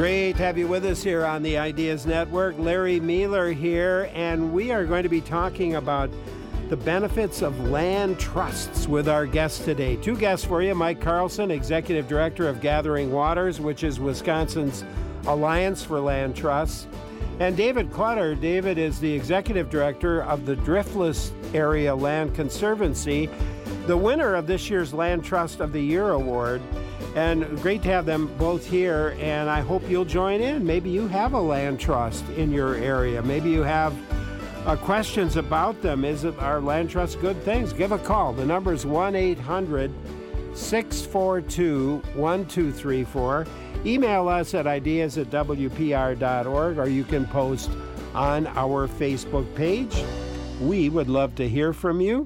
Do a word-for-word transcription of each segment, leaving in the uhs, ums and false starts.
Great to have you with us here on the Ideas Network. Larry Mealer here, and we are going to be talking about the benefits of land trusts with our guests today. Two guests for you: Mike Carlson, Executive Director of Gathering Waters, which is Wisconsin's Alliance for Land Trusts, and David Clutter. David is the Executive Director of the Driftless Area Land Conservancy, the winner of this year's Land Trust of the Year Award. And great to have them both here, and I hope you'll join in. Maybe you have a land trust in your area. Maybe you have uh, questions about them. Is it, are land trusts good things? Give a call. The number is one eight hundred six four two one two three four. Email us at ideas at w p r dot org, or you can post on our Facebook page. We would love to hear from you.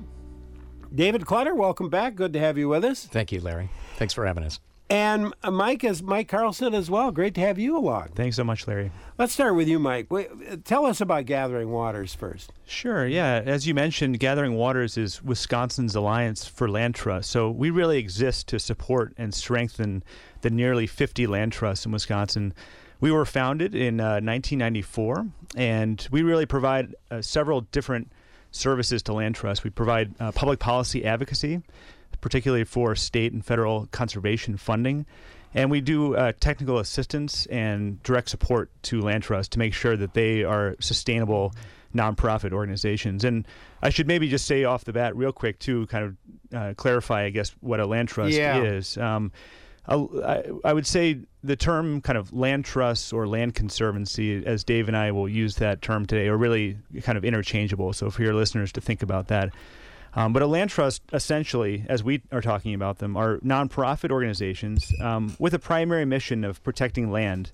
David Clutter, welcome back. Good to have you with us. Thank you, Larry. Thanks for having us. And Mike is Mike Carlson as well. Great to have you along. Thanks so much, Larry. Let's start with you, Mike. Wait, tell us about Gathering Waters first. Sure, yeah. As you mentioned, Gathering Waters is Wisconsin's Alliance for Land Trusts. So we really exist to support and strengthen the nearly fifty land trusts in Wisconsin. We were founded in uh, nineteen ninety-four, and we really provide uh, several different services to land trusts. We provide uh, public policy advocacy, particularly for state and federal conservation funding. And we do uh, technical assistance and direct support to land trusts to make sure that they are sustainable nonprofit organizations. And I should maybe just say off the bat real quick, too, kind of uh, clarify, I guess, what a land trust yeah. is. Um, I, I would say the term kind of land trusts or land conservancy, as Dave and I will use that term today, are really kind of interchangeable. So for your listeners to think about that. Um, but a land trust, essentially, as we are talking about them, are nonprofit organizations um, with a primary mission of protecting land.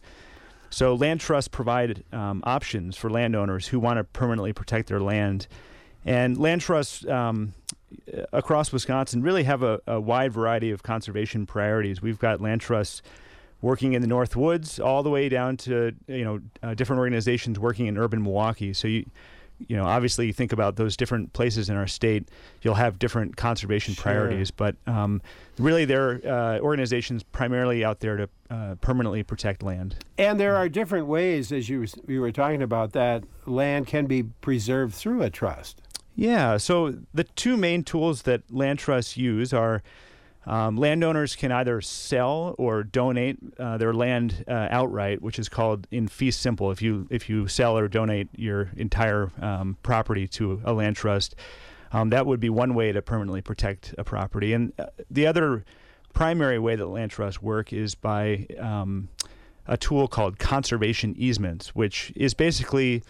So land trusts provide um, options for landowners who want to permanently protect their land. And land trusts um, across Wisconsin really have a, a wide variety of conservation priorities. We've got land trusts working in the North Woods all the way down to, you know, uh, different organizations working in urban Milwaukee. So you You know, obviously, you think about those different places in our state, you'll have different conservation Sure. priorities. But um, really, they're uh, organizations primarily out there to uh, permanently protect land. And there are different ways, as you, you were talking about, that land can be preserved through a trust. Yeah, so the two main tools that land trusts use are Um, landowners can either sell or donate uh, their land uh, outright, which is called in fee simple. If you if you sell or donate your entire um, property to a land trust, um, that would be one way to permanently protect a property. And uh, the other primary way that land trusts work is by um, a tool called conservation easements, which is basically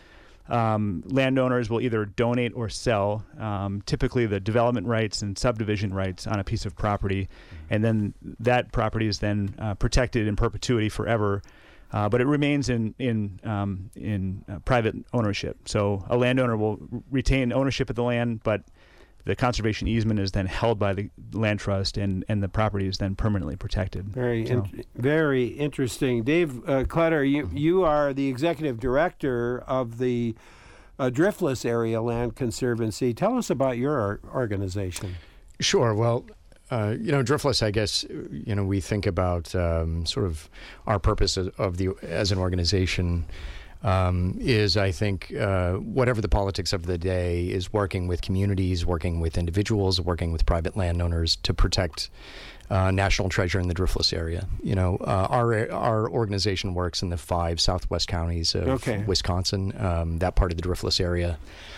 Um, landowners will either donate or sell um, typically the development rights and subdivision rights on a piece of property, and then that property is then uh, protected in perpetuity forever, uh, but it remains in in um, in uh, private ownership. So a landowner will r- retain ownership of the land, but the conservation easement is then held by the land trust, and, and the property is then permanently protected. Very, so. in, very interesting. Dave uh, Clutter, you, you are the executive director of the uh, Driftless Area Land Conservancy. Tell us about your organization. Sure. Well, uh, you know, Driftless, I guess, you know, we think about um, sort of our purpose of, of the as an organization Um, is, I think, uh, whatever the politics of the day, is working with communities, working with individuals, working with private landowners to protect uh, national treasure in the Driftless area. You know, uh, our our organization works in the five southwest counties of okay. Wisconsin, um, that part of the Driftless area.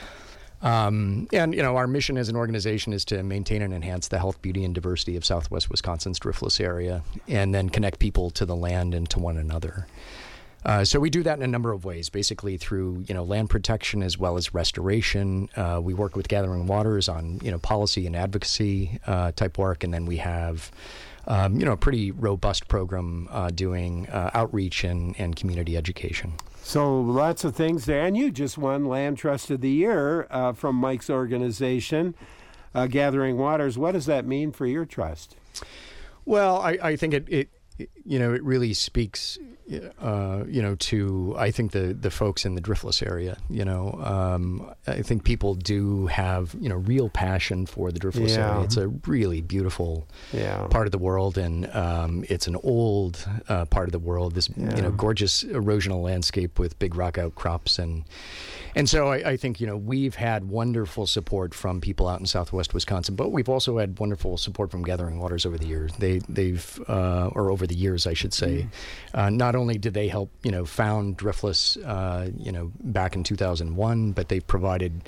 Um, and, you know, our mission as an organization is to maintain and enhance the health, beauty, and diversity of southwest Wisconsin's Driftless area, and then connect people to the land and to one another. Uh, so we do that in a number of ways, basically through, you know, land protection as well as restoration. Uh, we work with Gathering Waters on, you know, policy and advocacy uh, type work, and then we have, um, you know, a pretty robust program uh, doing uh, outreach and, and community education. So lots of things there. And you just won Land Trust of the Year uh, from Mike's organization, uh, Gathering Waters. What does that mean for your trust? Well, I, I think it... it you know, it really speaks, uh, you know, to, I think, the, the folks in the Driftless area. You know, um, I think people do have, you know, real passion for the Driftless Yeah. area. It's a really beautiful Yeah. part of the world, and um, it's an old uh, part of the world, this, Yeah. you know, gorgeous erosional landscape with big rock outcrops. And and so I, I think, you know, we've had wonderful support from people out in southwest Wisconsin, but we've also had wonderful support from Gathering Waters over the years. They, they've, uh, or over the years, I should say. Mm-hmm. Uh, not only did they help, you know, found Driftless, uh, you know, back in two thousand one, but they've provided,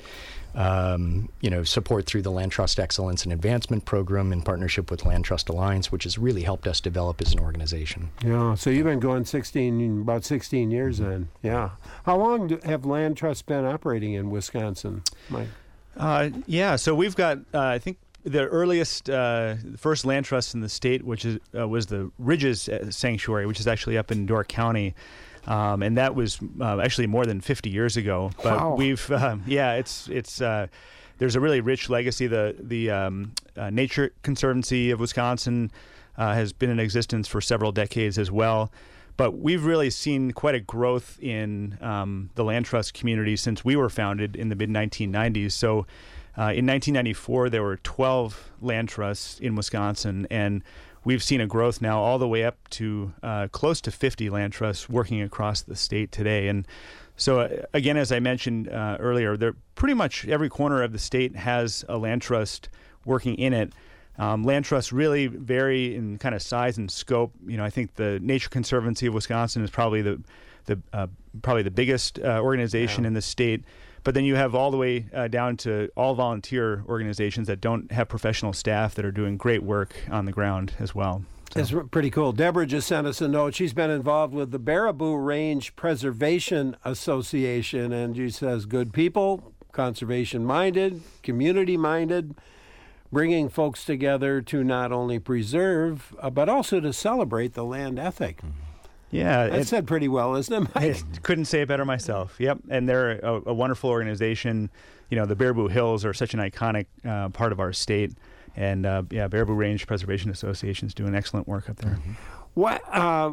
um, you know, support through the Land Trust Excellence and Advancement Program in partnership with Land Trust Alliance, which has really helped us develop as an organization. Yeah, so you've been going sixteen, about sixteen years then. Yeah. How long do, have Land Trusts been operating in Wisconsin, Mike? Uh, yeah, so we've got, uh, I think, the earliest, uh, first land trust in the state, which is uh, was the Ridges Sanctuary, which is actually up in Door County. Um, and that was uh, actually more than fifty years ago. But Wow. we've, uh, yeah, it's it's uh, there's a really rich legacy. The the um, uh, Nature Conservancy of Wisconsin uh, has been in existence for several decades as well. But we've really seen quite a growth in um, the land trust community since we were founded in the mid nineteen nineties. So uh, in nineteen ninety-four, there were twelve land trusts in Wisconsin, and we've seen a growth now all the way up to uh, close to fifty land trusts working across the state today. And so, uh, again, as I mentioned uh, earlier, there pretty much every corner of the state has a land trust working in it. Um, land trusts really vary in kind of size and scope. You know, I think the Nature Conservancy of Wisconsin is probably the the uh, probably the biggest uh, organization Yeah. in the state. But then you have all the way uh, down to all volunteer organizations that don't have professional staff that are doing great work on the ground as well. So. It's pretty cool. Deborah just sent us a note. She's been involved with the Baraboo Range Preservation Association, and she says, good people, conservation-minded, community-minded, bringing folks together to not only preserve, uh, but also to celebrate the land ethic. Mm-hmm. Yeah, That's said pretty well, isn't it, Mike? I couldn't say it better myself. Yep, and they're a, a wonderful organization. You know, the Baraboo Hills are such an iconic uh, part of our state, and uh, yeah, Baraboo Range Preservation Association is doing excellent work up there. Mm-hmm. What? Uh,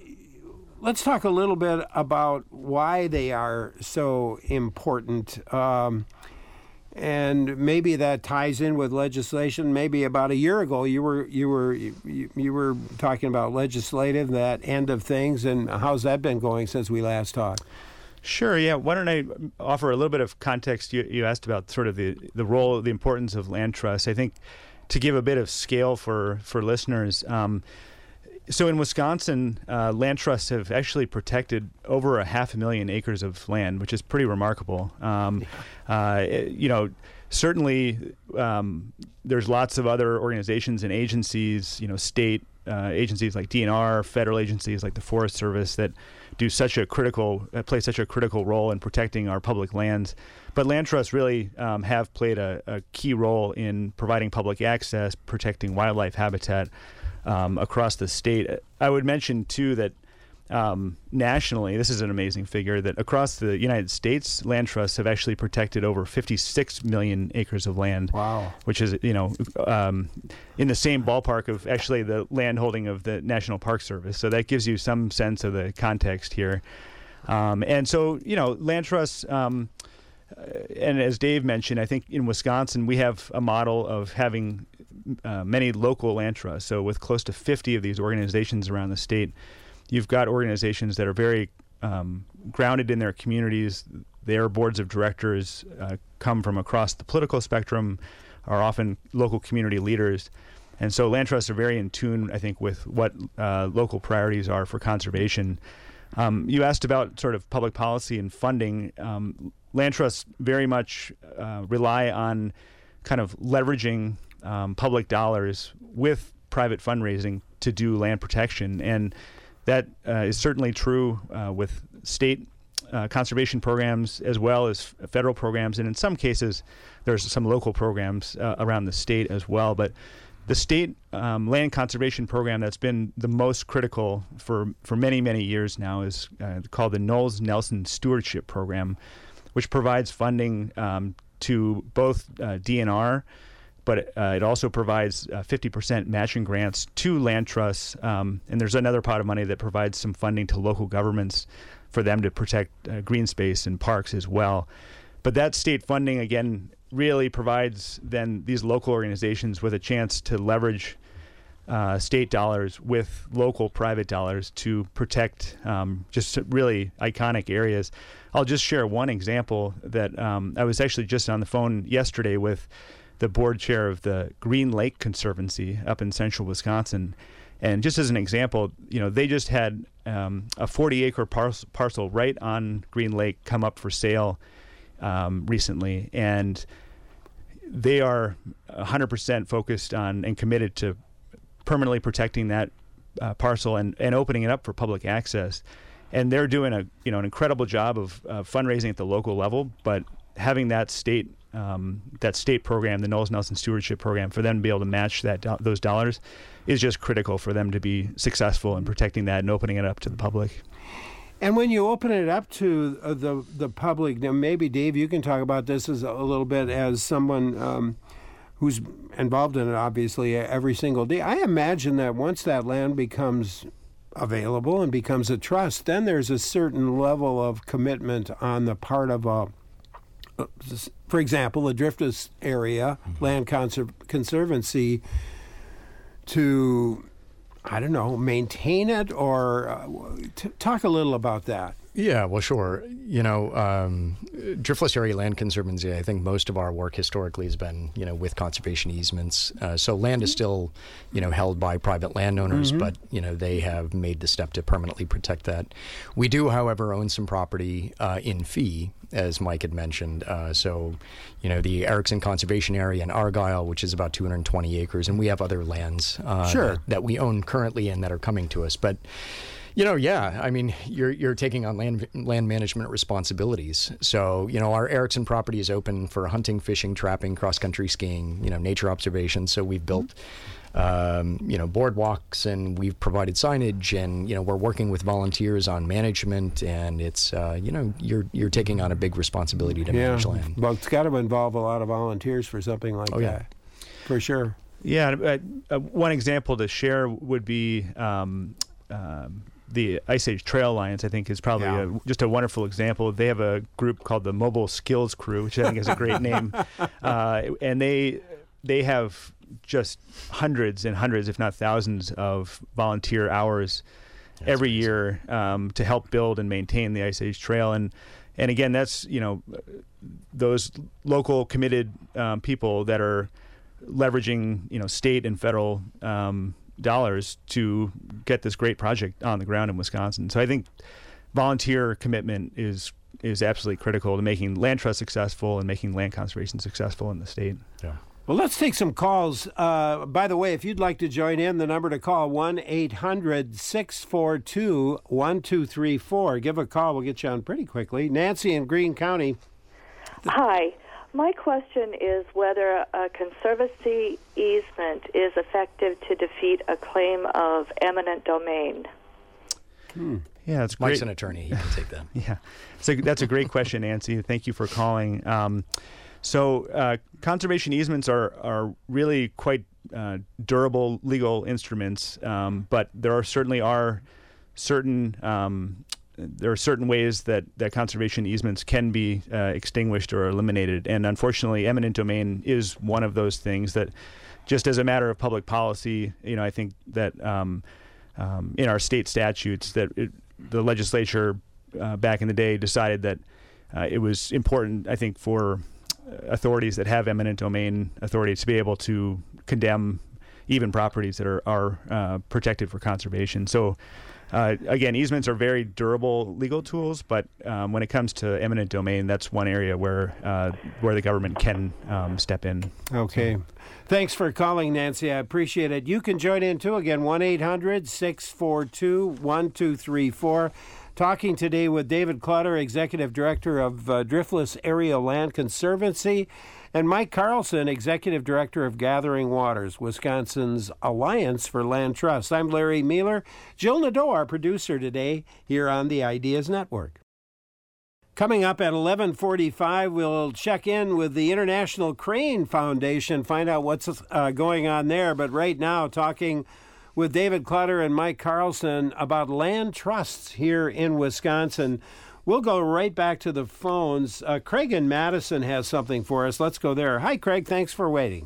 let's talk a little bit about why they are so important. Um, And maybe that ties in with legislation. Maybe about a year ago, you were you were you, you were talking about legislative, that end of things, and how's that been going since we last talked? Sure. Yeah. Why don't I offer a little bit of context? You, you asked about sort of the the role, the importance of land trusts. I think to give a bit of scale for for listeners. Um, So in Wisconsin, uh, land trusts have actually protected over a half a million acres of land, which is pretty remarkable. Um, uh, it- you know, certainly um, there's lots of other organizations and agencies, you know, state uh, agencies like D N R, federal agencies like the Forest Service that do such a critical, uh, play such a critical role in protecting our public lands. But land trusts really um, have played a, a key role in providing public access, protecting wildlife habitat. Um, across the state. I would mention, too, that um, nationally, this is an amazing figure, that across the United States, land trusts have actually protected over fifty-six million acres of land. Wow. Which is, you know, um, in the same ballpark of actually the land holding of the National Park Service. So that gives you some sense of the context here. Um, and so, you know, land trusts, um, and as Dave mentioned, I think in Wisconsin, we have a model of having Uh, many local land trusts. So with close to fifty of these organizations around the state, you've got organizations that are very um, grounded in their communities. Their boards of directors uh, come from across the political spectrum, are often local community leaders. And so land trusts are very in tune, I think, with what uh, local priorities are for conservation. Um, you asked about sort of public policy and funding. Um, land trusts very much uh, rely on kind of leveraging Um, public dollars with private fundraising to do land protection. And that uh, is certainly true uh, with state uh, conservation programs as well as f- federal programs. And in some cases, there's some local programs uh, around the state as well. But the state um, land conservation program that's been the most critical for, for many, many years now is uh, called the Knowles-Nelson Stewardship Program, which provides funding um, to both uh, D N R, but uh, it also provides uh, fifty percent matching grants to land trusts. Um, and there's another pot of money that provides some funding to local governments for them to protect uh, green space and parks as well. But that state funding, again, really provides then these local organizations with a chance to leverage uh, state dollars with local private dollars to protect um, just really iconic areas. I'll just share one example that um, I was actually just on the phone yesterday with the board chair of the Green Lake Conservancy up in central Wisconsin. And just as an example, you know, they just had um, a forty acre parcel, parcel right on Green Lake come up for sale um, recently. And they are one hundred percent focused on and committed to permanently protecting that uh, parcel and, and opening it up for public access. And they're doing a you know an incredible job of uh, fundraising at the local level, but having that state um, that state program, the Knowles Nelson Stewardship Program, for them to be able to match that do- those dollars is just critical for them to be successful in protecting that and opening it up to the public. And when you open it up to uh, the the public, now maybe Dave, you can talk about this as a little bit as someone um, who's involved in it, obviously every single day. I imagine that once that land becomes available and becomes a trust, then there's a certain level of commitment on the part of a, for example, the Driftless Area mm-hmm. Land Conser- Conservancy to, I don't know, maintain it or uh, t- talk a little about that. Yeah, well, sure. You know, um, Driftless Area Land Conservancy, I think most of our work historically has been, you know, with conservation easements. Uh, so land is still, you know, held by private landowners, mm-hmm. but, you know, they have made the step to permanently protect that. We do, however, own some property uh, in fee, as Mike had mentioned. Uh, so, you know, the Erickson Conservation Area in Argyle, which is about two hundred twenty acres, and we have other lands uh, sure. that, that we own currently and that are coming to us. But You know, yeah. I mean, you're you're taking on land land management responsibilities. So, you know, our Erickson property is open for hunting, fishing, trapping, cross-country skiing, you know, nature observation. So we've built, um, you know, boardwalks, and we've provided signage, and, you know, we're working with volunteers on management, and it's, uh, you know, you're you're taking on a big responsibility to yeah. manage land. Well, it's got to involve a lot of volunteers for something like oh, that. Yeah. For sure. Yeah. Uh, uh, one example to share would be um, um, the Ice Age Trail Alliance. I think is probably yeah. a, just a wonderful example. They have a group called the Mobile Skills Crew, which I think is a great name, uh, and they they have just hundreds and hundreds, if not thousands, of volunteer hours that's every amazing. year um, to help build and maintain the Ice Age Trail. And and again, that's you know those local committed um, people that are leveraging you know state and federal um, dollars to get this great project on the ground in Wisconsin. So I think volunteer commitment is is absolutely critical to making land trust successful and making land conservation successful in the state. Yeah. Well, let's take some calls. Uh, by the way, if you'd like to join in, the number to call, one eight hundred six four two one two three four. Give a call. We'll get you on pretty quickly. Nancy in Greene County. Hi. My question is whether a conservancy easement is effective to defeat a claim of eminent domain. Hmm. Yeah, that's Mike's great. an attorney. He can take that. yeah, so that's a great question, Nancy. Thank you for calling. Um, so uh, conservation easements are, are really quite uh, durable legal instruments, um, but there are certainly are certain um, there are certain ways that, that conservation easements can be uh, extinguished or eliminated. And unfortunately, eminent domain is one of those things that just as a matter of public policy, you know, I think that um, um, in our state statutes that it, the legislature uh, back in the day decided that uh, it was important, I think, for authorities that have eminent domain authority to be able to condemn even properties that are, are uh, protected for conservation. So Uh, again, easements are very durable legal tools, but um, when it comes to eminent domain, that's one area where uh, where the government can um, step in. Okay. Thanks for calling, Nancy. I appreciate it. You can join in, too. Again, one eight hundred six four two one two three four. Talking today with David Clutter, Executive Director of uh, Driftless Area Land Conservancy, and Mike Carlson, Executive Director of Gathering Waters, Wisconsin's Alliance for Land Trust. I'm Larry Mueller. Jill Nadeau, our producer today, here on the Ideas Network. Coming up at eleven forty-five, we'll check in with the International Crane Foundation, find out what's uh, going on there. But right now, talking with David Clutter and Mike Carlson about land trusts here in Wisconsin. We'll go right back to the phones. Uh, Craig in Madison has something for us. Let's go there. Hi, Craig. Thanks for waiting.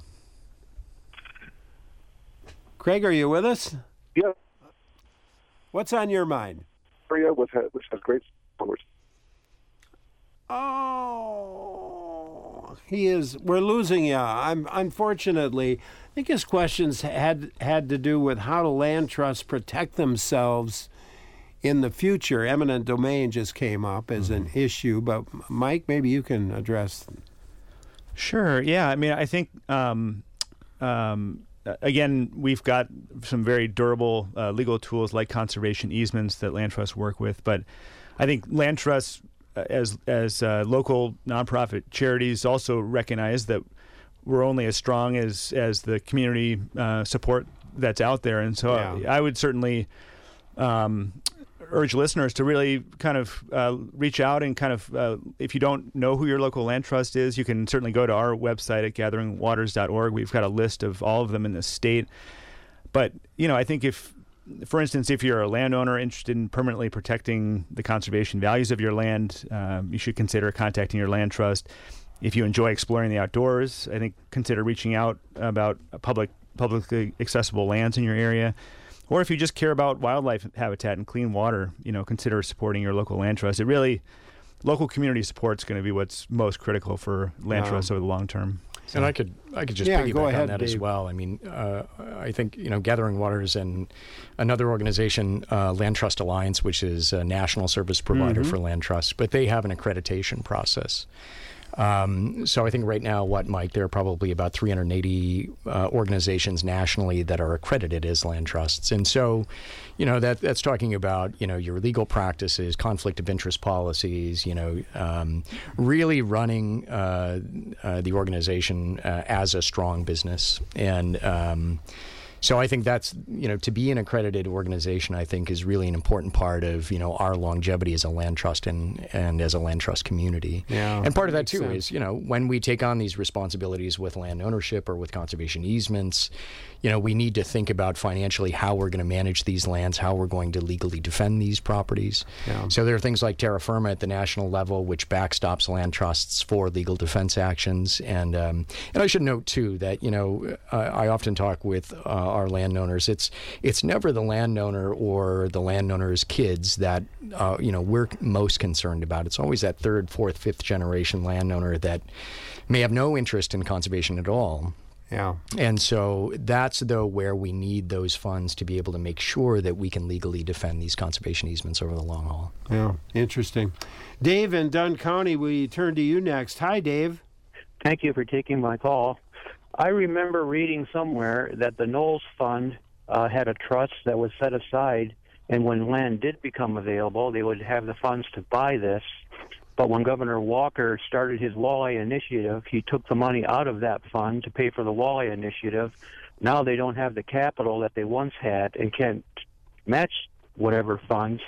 Craig, are you with us? Yeah. What's on your mind? Area which has, which has great flowers. Oh, he is. We're losing you. I'm unfortunately. I think his questions had had to do with how do land trusts protect themselves in the future. Eminent domain just came up as an issue, but Mike, maybe you can address. Sure. Yeah. I mean, I think um, um, again, we've got some very durable uh, legal tools like conservation easements that land trusts work with, but I think land trusts as as uh, local nonprofit charities also recognize that we're only as strong as as the community uh, support that's out there, and so yeah. I, I would certainly um, urge listeners to really kind of uh, reach out and kind of uh, if you don't know who your local land trust is, you can certainly go to our website at gathering waters dot org. We've got a list of all of them in the state. But you know, I think if For instance, if you're a landowner interested in permanently protecting the conservation values of your land, um, you should consider contacting your land trust. If you enjoy exploring the outdoors, I think consider reaching out about public, publicly accessible lands in your area. Or if you just care about wildlife habitat and clean water, you know, consider supporting your local land trust. It really, local community support is going to be what's most critical for land Wow. trusts over the long term. And I could I could just Yeah, piggyback go ahead, on that Dave. as well. I mean, uh, I think, you know, Gathering Waters and another organization, uh, Land Trust Alliance, which is a national service provider Mm-hmm. for land trusts, but they have an accreditation process. Um, so I think right now, what, Mike, there are probably about three hundred eighty uh, organizations nationally that are accredited as land trusts. And so, you know, that that's talking about, you know, your legal practices, conflict of interest policies, you know, um, really running uh, uh, the organization uh, as a strong business. And um, so I think that's, you know, to be an accredited organization, I think is really an important part of, you know, our longevity as a land trust and, and as a land trust community. Yeah, and part of that makes too sense. is, you know, when we take on these responsibilities with land ownership or with conservation easements, you know, we need to think about financially how we're going to manage these lands, how we're going to legally defend these properties. Yeah. So there are things like terra firma at the national level, which backstops land trusts for legal defense actions. And um, and I should note too that, you know, uh, I often talk with uh, our landowners. It's it's never the landowner or the landowner's kids that uh, you know we're most concerned about. It's always that third, fourth, fifth generation landowner that may have no interest in conservation at all. Yeah. And so that's, though, where we need those funds to be able to make sure that we can legally defend these conservation easements over the long haul. Yeah. Interesting. Dave in Dunn County, we turn to you next. Hi, Dave. Thank you for taking my call. I remember reading somewhere that the Knowles Fund uh, had a trust that was set aside, and when land did become available, they would have the funds to buy this. But when Governor Walker started his Walleye Initiative, he took the money out of that fund to pay for the Walleye Initiative. Now they don't have the capital that they once had and can't match whatever funds.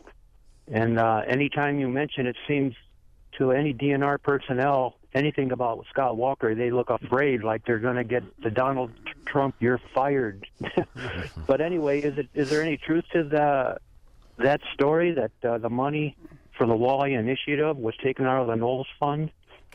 And uh, anytime you mention, it seems to any D N R personnel, anything about Scott Walker, they look afraid, like they're going to get the Donald Trump, you're fired. But anyway, is it is there any truth to the that story that uh, the money for the Walleye Initiative was taken out of the Knowles Fund?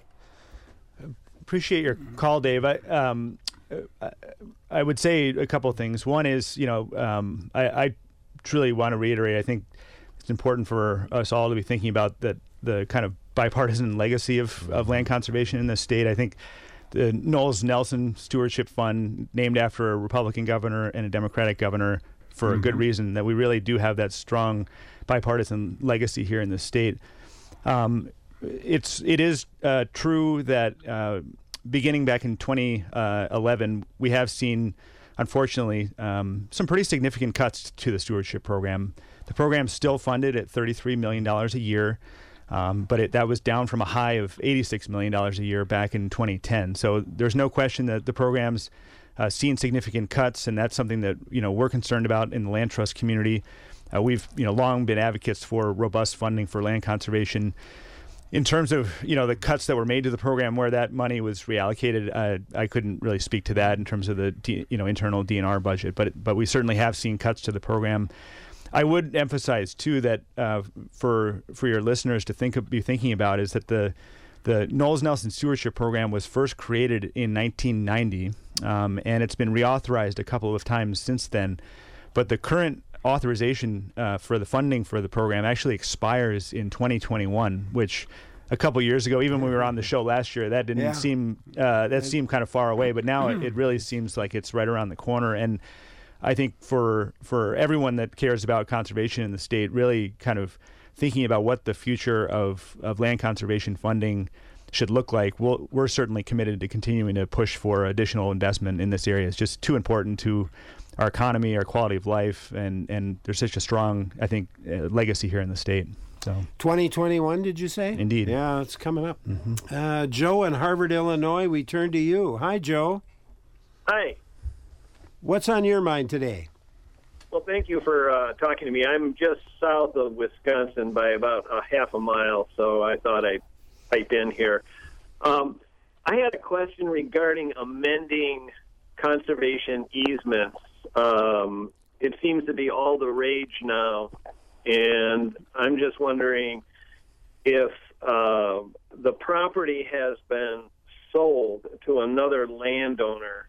Appreciate your call, Dave. I, um, I, I would say a couple of things. One is, you know, um, I, I truly want to reiterate, I think it's important for us all to be thinking about that the kind of bipartisan legacy of, of land conservation in this state. I think the Knowles Nelson Stewardship Fund, named after a Republican governor and a Democratic governor for mm-hmm. a good reason, that we really do have that strong bipartisan legacy here in the state. Um, it's it is uh, true that uh, beginning back in twenty eleven, we have seen, unfortunately, um, some pretty significant cuts to the stewardship program. The program's still funded at thirty-three million dollars a year, um, but it, that was down from a high of eighty-six million dollars a year back in twenty ten. So there's no question that the program's uh, seen significant cuts, and that's something that you know we're concerned about in the land trust community. Uh, we've you know long been advocates for robust funding for land conservation. in terms of, you know, the cuts that were made to the program, where that money was reallocated, uh, I couldn't really speak to that in terms of the, D, you know, internal D N R budget. But but we certainly have seen cuts to the program. I would emphasize too that uh, for for your listeners to think of, be thinking about is that the the Knowles Nelson Stewardship Program was first created in nineteen ninety, um, and it's been reauthorized a couple of times since then. But the current authorization uh, for the funding for the program actually expires in twenty twenty-one, which a couple years ago, even when we were on the show last year, that didn't yeah. seem uh, that seemed kind of far away. But now it, it really seems like it's right around the corner. And I think for for everyone that cares about conservation in the state, really kind of thinking about what the future of, of land conservation funding should look like, we'll, we're certainly committed to continuing to push for additional investment in this area. It's just too important to our economy, our quality of life, and, and there's such a strong, I think, uh, legacy here in the state. So twenty twenty-one, did you say? Indeed. Yeah, it's coming up. Mm-hmm. Uh, Joe in Harvard, Illinois, we turn to you. Hi, Joe. Hi. What's on your mind today? Well, thank you for uh, talking to me. I'm just south of Wisconsin by about a half a mile, so I thought I'd pipe in here. Um, I had a question regarding amending conservation easements. Um, it seems to be all the rage now, and I'm just wondering if uh, the property has been sold to another landowner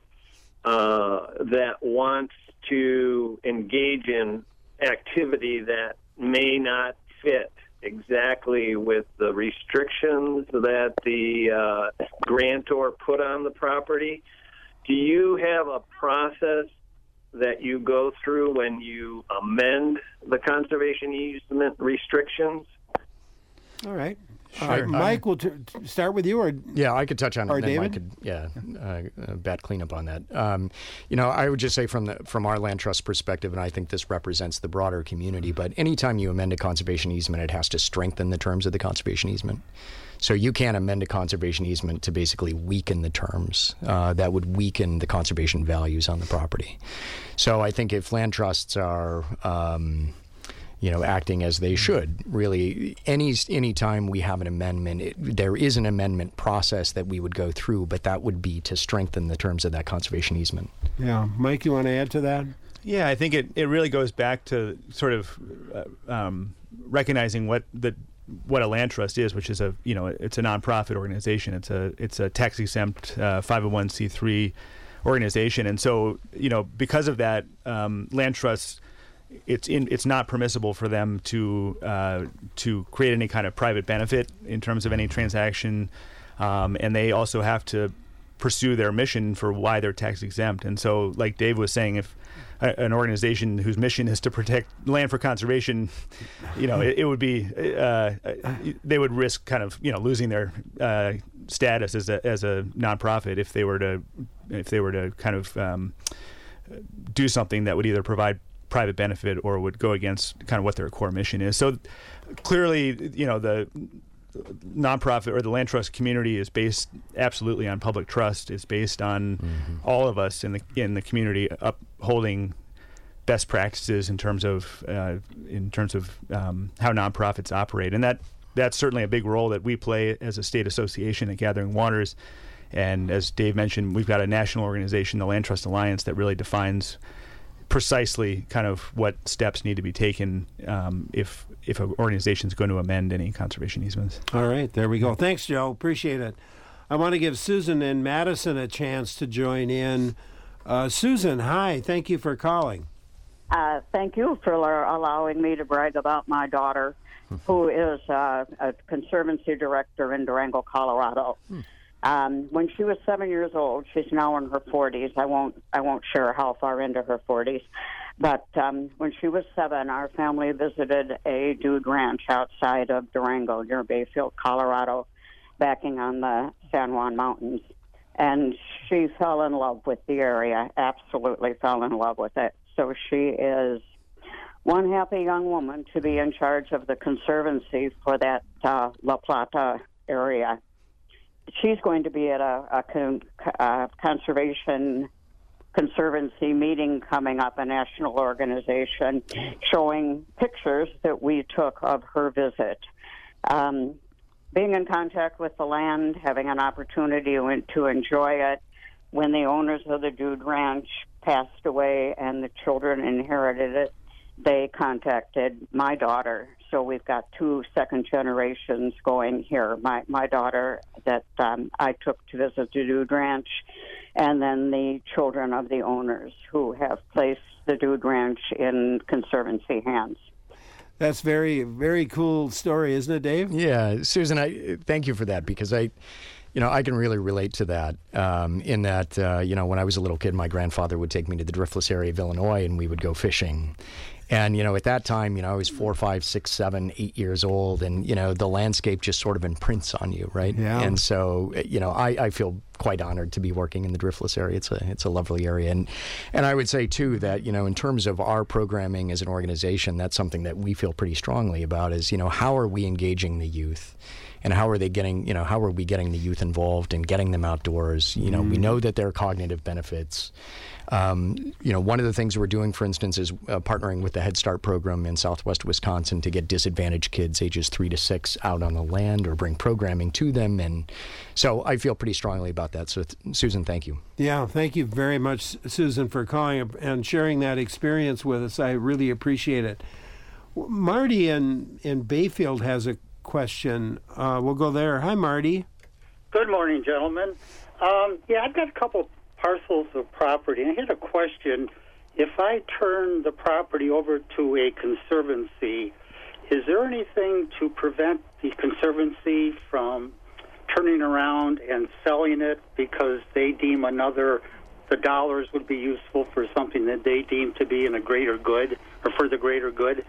uh, that wants to engage in activity that may not fit exactly with the restrictions that the uh, grantor put on the property. Do you have a process that you go through when you amend the conservation easement restrictions? All right. Sure. Uh, Mike, we'll t- t- start with you, or yeah, I could touch on it. Or and then David? Mike could, yeah, uh, uh, bat cleanup on that. Um, you know, I would just say from the from our land trust perspective, and I think this represents the broader community. But anytime you amend a conservation easement, it has to strengthen the terms of the conservation easement. So you can't amend a conservation easement to basically weaken the terms. Uh, that would weaken the conservation values on the property. So I think if land trusts are um, you know, acting as they should. Really, any any time we have an amendment, it, there is an amendment process that we would go through, but that would be to strengthen the terms of that conservation easement. Yeah. Mike, you want to add to that? Yeah, I think it, it really goes back to sort of uh, um, recognizing what the what a land trust is, which is a you know it's a nonprofit organization. It's a it's a tax exempt uh, five oh one c three organization, and so you know because of that, um, land trusts. It's in, it's not permissible for them to uh, to create any kind of private benefit in terms of any transaction, um, and they also have to pursue their mission for why they're tax exempt. And so, like Dave was saying, if a, an organization whose mission is to protect land for conservation, you know, it, it would be uh, they would risk kind of you know losing their uh, status as a as a nonprofit if they were to if they were to kind of um, do something that would either provide private benefit or would go against kind of what their core mission is. So clearly, you know, the nonprofit or the land trust community is based absolutely on public trust. It's based on mm-hmm. all of us in the in the community upholding best practices in terms of uh, in terms of um, how nonprofits operate, and that that's certainly a big role that we play as a state association at Gathering Waters. And as Dave mentioned, we've got a national organization, the Land Trust Alliance, that really defines precisely kind of what steps need to be taken um, if if an organization is going to amend any conservation easements. All right, there we go. Thanks, Joe. Appreciate it. I want to give Susan in Madison a chance to join in. Uh, Susan, hi. Thank you for calling. Uh, thank you for allowing me to brag about my daughter, who is uh, a conservancy director in Durango, Colorado. Hmm. Um, when she was seven years old, she's now in her forties. I won't I won't share how far into her forties, but um, when she was seven, our family visited a dude ranch outside of Durango near Bayfield, Colorado, backing on the San Juan Mountains, and she fell in love with the area. Absolutely fell in love with it. So she is one happy young woman to be in charge of the conservancy for that uh, La Plata area. She's going to be at a, a, con, a conservation conservancy meeting coming up, a national organization, showing pictures that we took of her visit. Um, being in contact with the land, having an opportunity to enjoy it. When the owners of the Dude Ranch passed away and the children inherited it, they contacted my daughter. So we've got two second generations going here. My my daughter that um, I took to visit the Dude Ranch, and then the children of the owners who have placed the Dude Ranch in Conservancy hands. That's very, very cool story, isn't it, Dave? Yeah, Susan, I thank you for that, because I, you know, I can really relate to that. Um, in that, uh, you know, when I was a little kid, my grandfather would take me to the driftless area of Illinois, and we would go fishing. And, you know, at that time, you know, I was four, five, six, seven, eight years old, and, you know, the landscape just sort of imprints on you, right? Yeah. And so, you know, I, I feel quite honored to be working in the driftless area. It's a it's a lovely area. And and I would say, too, that, you know, in terms of our programming as an organization, that's something that we feel pretty strongly about is, you know, how are we engaging the youth? And how are they getting, you know, how are we getting the youth involved and getting them outdoors? You know, mm. we know that there are cognitive benefits. Um, you know, one of the things we're doing, for instance, is uh, partnering with the Head Start program in Southwest Wisconsin to get disadvantaged kids ages three to six out on the land or bring programming to them. And so I feel pretty strongly about that. So, th- Susan, thank you. Yeah, thank you very much, Susan, for calling and sharing that experience with us. I really appreciate it. Marty in, in Bayfield has a question. Uh, we'll go there. Hi, Marty. Good morning, gentlemen. Um, yeah, I've got a couple parcels of property. I had a question. If I turn the property over to a conservancy, is there anything to prevent the conservancy from turning around and selling it because they deem another, the dollars would be useful for something that they deem to be in a greater good or for the greater good?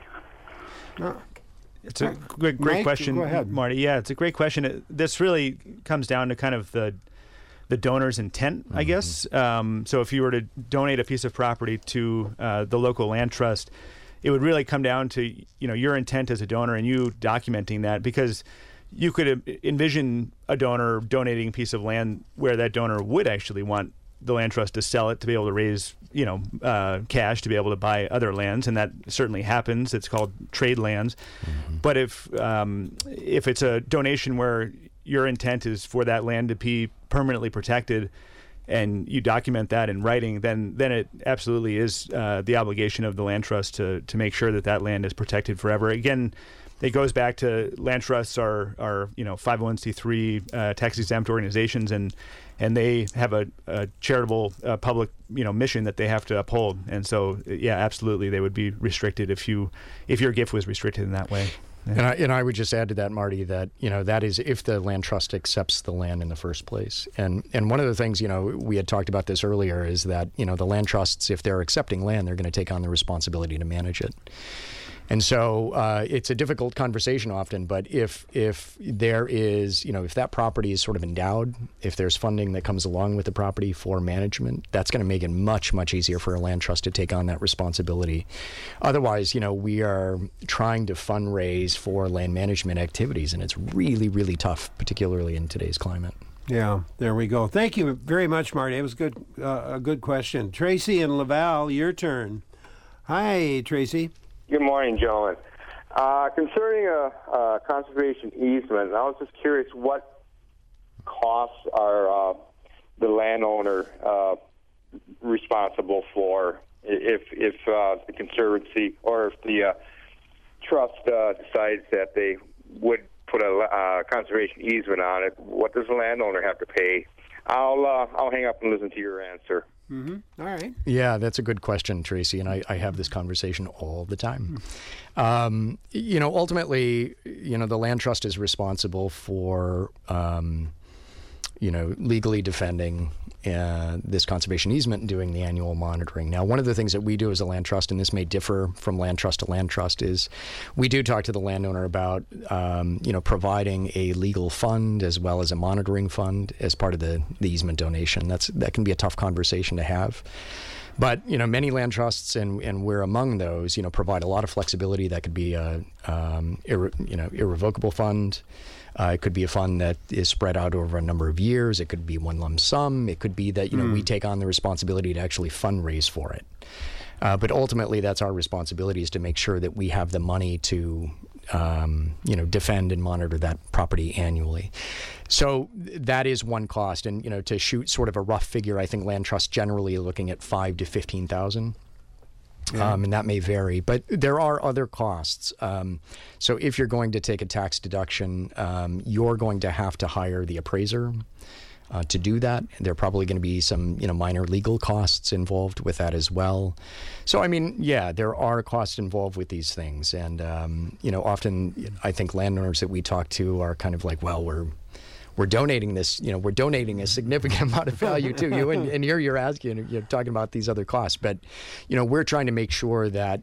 No. It's a great, great Mike, question, go ahead. Marty. Yeah, it's a great question. It, this really comes down to kind of the the donor's intent, I mm-hmm. guess. Um, so if you were to donate a piece of property to uh, the local land trust, it would really come down to, you know, your intent as a donor and you documenting that, because you could envision a donor donating a piece of land where that donor would actually want the land trust to sell it to be able to raise, you know, uh, cash to be able to buy other lands, and that certainly happens. It's called trade lands. Mm-hmm. But if um, if it's a donation where your intent is for that land to be permanently protected, and you document that in writing, then then it absolutely is uh, the obligation of the land trust to to make sure that that land is protected forever. Again, it goes back to land trusts are are you know five oh one c three uh, tax exempt organizations, and and they have a, a charitable uh, public you know mission that they have to uphold. And so yeah, absolutely, they would be restricted if you if your gift was restricted in that way. Yeah. And I, and I would just add to that, Marty, that, you know, that is if the land trust accepts the land in the first place. And and one of the things, you know, we had talked about this earlier is that, you know, the land trusts, if they're accepting land, they're going to take on the responsibility to manage it. And so uh, it's a difficult conversation often, but if if there is, you know, if that property is sort of endowed, if there's funding that comes along with the property for management, that's going to make it much, much easier for a land trust to take on that responsibility. Otherwise, you know, we are trying to fundraise for land management activities, and it's really, really tough, particularly in today's climate. Yeah, there we go. Thank you very much, Marty. It was good, uh, a good question. Tracy and Laval, your turn. Hi, Tracy. Good morning, gentlemen. Uh, concerning a, a conservation easement, I was just curious what costs are uh, the landowner uh, responsible for if if uh, the conservancy or if the uh, trust uh, decides that they would put a uh, conservation easement on it. What does the landowner have to pay? I'll uh, I'll hang up and listen to your answer. Mm-hmm. All right. Yeah, that's a good question, Tracy, and I, I have this conversation all the time. Um, you know, ultimately, you know, the land trust is responsible for, um, you know, legally defending uh, this conservation easement and doing the annual monitoring. Now, one of the things that we do as a land trust, and this may differ from land trust to land trust, is we do talk to the landowner about, um, you know, providing a legal fund as well as a monitoring fund as part of the, the easement donation. That's that can be a tough conversation to have. But, you know, many land trusts, and, and we're among those, you know, provide a lot of flexibility. That could be a, um, irre, you know, irrevocable fund. Uh, it could be a fund that is spread out over a number of years. It could be one lump sum. It could be that, you know, mm. we take on the responsibility to actually fundraise for it. Uh, but ultimately, that's our responsibility, is to make sure that we have the money to um, you know, defend and monitor that property annually. So that is one cost. And, you know, to shoot sort of a rough figure, I think land trusts generally are looking at five to fifteen thousand. Yeah. Um, and that may vary, but there are other costs. Um, so if you're going to take a tax deduction, um, you're going to have to hire the appraiser uh, to do that. There are probably going to be some, you know, minor legal costs involved with that as well. So, I mean, yeah, there are costs involved with these things. And, um, you know, often I think landowners that we talk to are kind of like, well, we're We're donating this, you know, we're donating a significant amount of value to you. And, and here you're asking, you're talking about these other costs. But, you know, we're trying to make sure that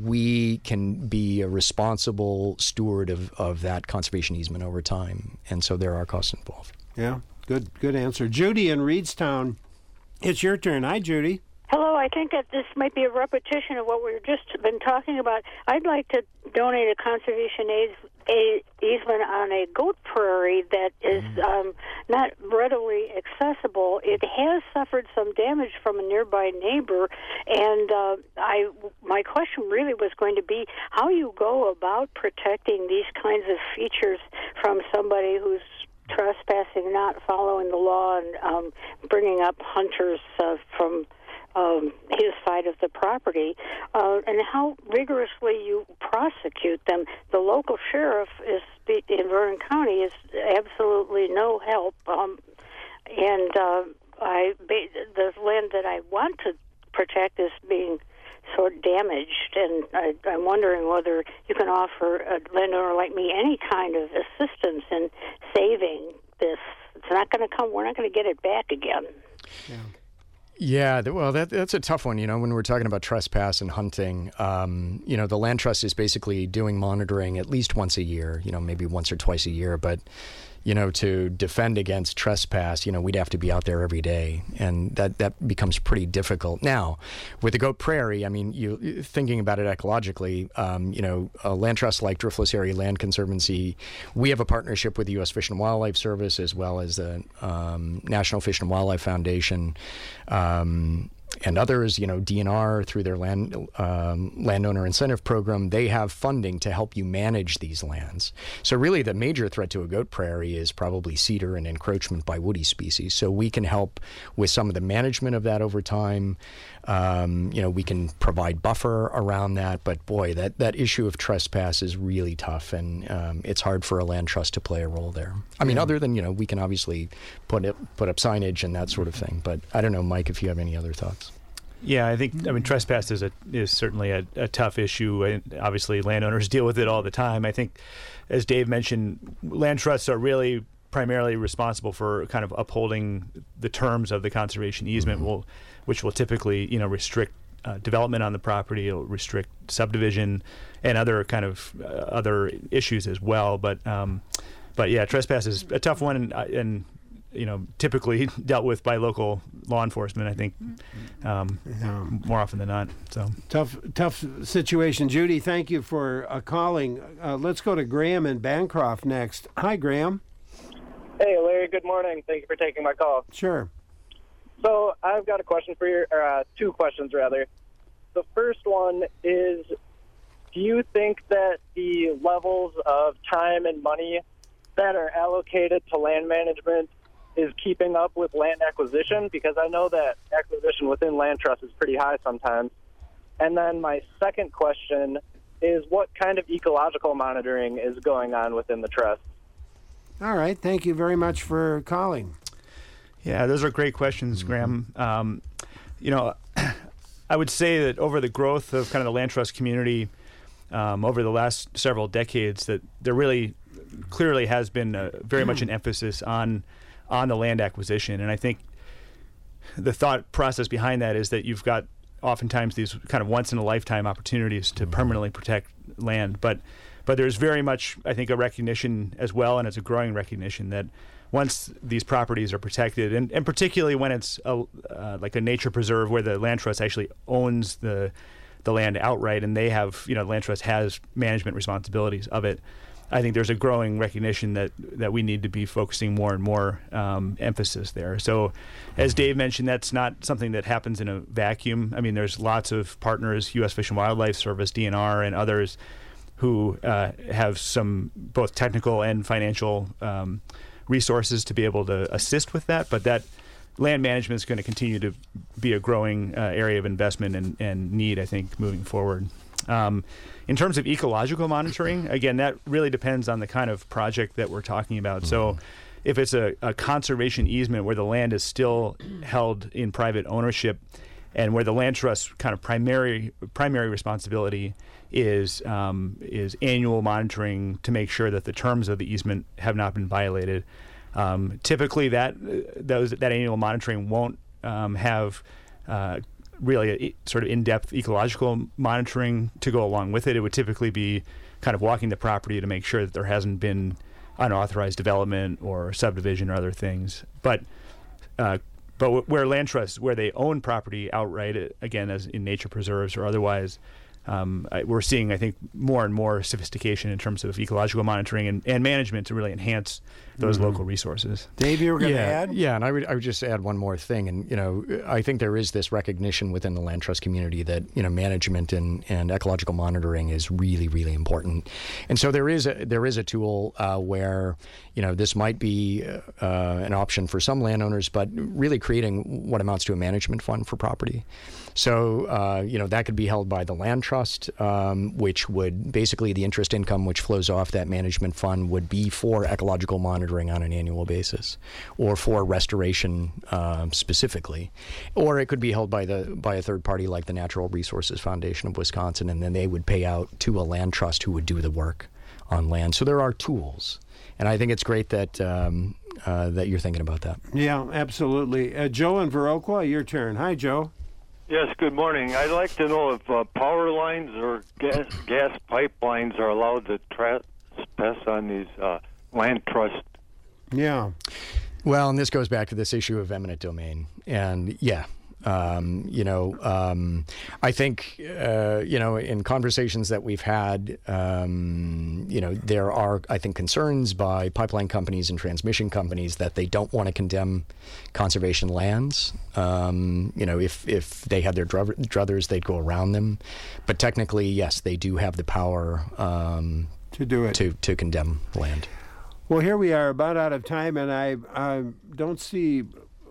we can be a responsible steward of, of that conservation easement over time. And so there are costs involved. Yeah, good, good answer. Judy in Reedstown, it's your turn. Hi, Judy. Hello, I think that this might be a repetition of what we've just been talking about. I'd like to donate a conservation aid, a, easement on a goat prairie that is um, not readily accessible. It has suffered some damage from a nearby neighbor, and uh, I, my question really was going to be how you go about protecting these kinds of features from somebody who's trespassing, not following the law, and um, bringing up hunters uh, from Um, his side of the property, uh, and how rigorously you prosecute them. The local sheriff is in Vernon County is absolutely no help, um, and uh, I the land that I want to protect is being sort of damaged, and I, I'm wondering whether you can offer a landowner like me any kind of assistance in saving this. It's not going to come. We're not going to get it back again. Yeah. Yeah, well, that, that's a tough one. You know, when we're talking about trespass and hunting, um, you know, the land trust is basically doing monitoring at least once a year, you know, maybe once or twice a year. But, you know, to defend against trespass, you know, we'd have to be out there every day. And that, that becomes pretty difficult. Now, with the goat prairie, I mean, you thinking about it ecologically, um, you know, a land trust like Driftless Area Land Conservancy, we have a partnership with the U S Fish and Wildlife Service as well as the um, National Fish and Wildlife Foundation. Um, and others, you know, D N R through their land um, landowner incentive program, they have funding to help you manage these lands. So really the major threat to a goat prairie is probably cedar and encroachment by woody species. So we can help with some of the management of that over time. Um, you know, we can provide buffer around that. But boy, that, that issue of trespass is really tough, and um, it's hard for a land trust to play a role there. I mean, yeah. Other than, you know, we can obviously put up, put up signage and that sort of thing. But I don't know, Mike, if you have any other thoughts. Yeah, I think, I mean, trespass is a is certainly a, a tough issue. And obviously, landowners deal with it all the time. I think, as Dave mentioned, land trusts are really primarily responsible for kind of upholding the terms of the conservation easement, mm-hmm. will, which will typically, you know, restrict uh, development on the property, it'll restrict subdivision, and other kind of uh, other issues as well. But, um, but yeah, trespass is a tough one, and, and you know, typically dealt with by local law enforcement, I think, um, yeah. more often than not. So tough, tough situation. Judy, thank you for uh, calling. Uh, let's go to Graham in Bancroft next. Hi, Graham. Hey, Larry. Good morning. Thank you for taking my call. Sure. So I've got a question for you, or uh, two questions rather. The first one is, do you think that the levels of time and money that are allocated to land management is keeping up with land acquisition? Because I know that acquisition within land trusts is pretty high sometimes. And then my second question is, what kind of ecological monitoring is going on within the trust? All right. Thank you very much for calling. Yeah, those are great questions, Graham. Um, you know, I would say that over the growth of kind of the land trust community um, over the last several decades, that there really clearly has been a, very much an emphasis on on the land acquisition. And I think the thought process behind that is that you've got oftentimes these kind of once-in-a-lifetime opportunities to permanently protect land. But but there's very much, I think, a recognition as well, and it's a growing recognition that once these properties are protected, and, and particularly when it's a, uh, like a nature preserve where the land trust actually owns the the land outright, and they have, you know, the land trust has management responsibilities of it, I think there's a growing recognition that, that we need to be focusing more and more um, emphasis there. So as Dave mentioned, that's not something that happens in a vacuum. I mean, there's lots of partners, U S Fish and Wildlife Service, D N R, and others who uh, have some both technical and financial um, resources to be able to assist with that. But that land management is going to continue to be a growing uh, area of investment and, and need, I think, moving forward. Um, in terms of ecological monitoring, again, that really depends on the kind of project that we're talking about. Mm-hmm. So if it's a, a conservation easement where the land is still held in private ownership and where the land trust's kind of primary primary responsibility is um, is annual monitoring to make sure that the terms of the easement have not been violated. Um, typically, that those that annual monitoring won't um, have uh, really a, sort of in-depth ecological monitoring to go along with it. It would typically be kind of walking the property to make sure that there hasn't been unauthorized development or subdivision or other things. But uh, but w- where land trusts, where they own property outright, again, as in nature preserves or otherwise. Um, I, we're seeing, I think, more and more sophistication in terms of ecological monitoring and, and management to really enhance those mm-hmm. local resources. Dave, you were going to yeah, add? Yeah, and I would I would just add one more thing. And, you know, I think there is this recognition within the land trust community that, you know, management and, and ecological monitoring is really, really important. And so there is a, there is a tool uh, where, you know, this might be uh, an option for some landowners, but really creating what amounts to a management fund for property. So, uh, you know, that could be held by the land trust, um, which would basically the interest income which flows off that management fund would be for ecological monitoring on an annual basis or for restoration uh, specifically. Or it could be held by the by a third party like the Natural Resources Foundation of Wisconsin, and then they would pay out to a land trust who would do the work on land. So there are tools. And I think it's great that um, uh, that you're thinking about that. Yeah, absolutely. Uh, Joe in Viroqua, your turn. Hi, Joe. Yes, good morning. I'd like to know if uh, power lines or gas, gas pipelines are allowed to trespass on these uh, land trusts. Yeah. Well, and this goes back to this issue of eminent domain. And yeah, um, you know, um, I think, uh, you know, in conversations that we've had, um, you know, there are, I think, concerns by pipeline companies and transmission companies that they don't want to condemn conservation lands. Um, you know, if, if they had their dru- druthers, they'd go around them. But technically, yes, they do have the power um, to do it, to, to condemn land. Well, here we are about out of time, and I, I don't see...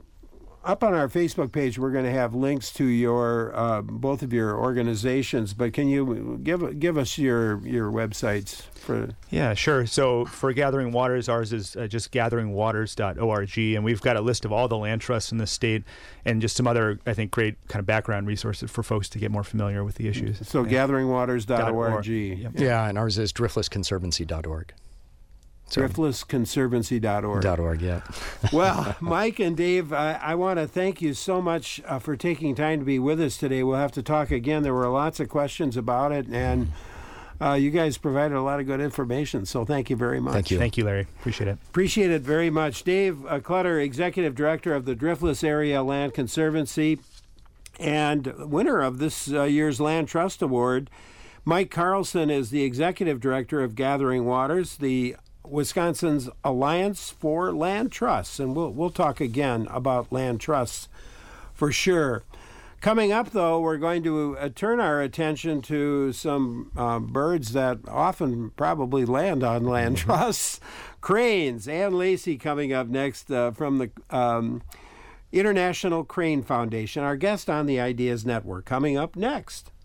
Up on our Facebook page, we're going to have links to your uh, both of your organizations. But can you give give us your your websites for? Yeah, sure. So for Gathering Waters, ours is uh, just gathering waters dot org, and we've got a list of all the land trusts in the state, and just some other, I think, great kind of background resources for folks to get more familiar with the issues. So yeah. gathering waters dot org. Yep. Yeah, and ours is driftless conservancy dot org. So, driftless conservancy dot org. .org, yeah. Well, Mike and Dave, I, I want to thank you so much uh, for taking time to be with us today. We'll have to talk again. There were lots of questions about it, and uh, you guys provided a lot of good information, so thank you very much. Thank you. Thank you, Larry. Appreciate it. Appreciate it very much. Dave uh, Clutter, Executive Director of the Driftless Area Land Conservancy and winner of this uh, year's Land Trust Award. Mike Carlson is the Executive Director of Gathering Waters, the Wisconsin's Alliance for Land Trusts, and we'll we'll talk again about land trusts for sure. Coming up, though, we're going to uh, turn our attention to some uh, birds that often probably land on land mm-hmm. trusts. Cranes. Ann Lacey coming up next uh, from the um, International Crane Foundation. Our guest on the Ideas Network coming up next.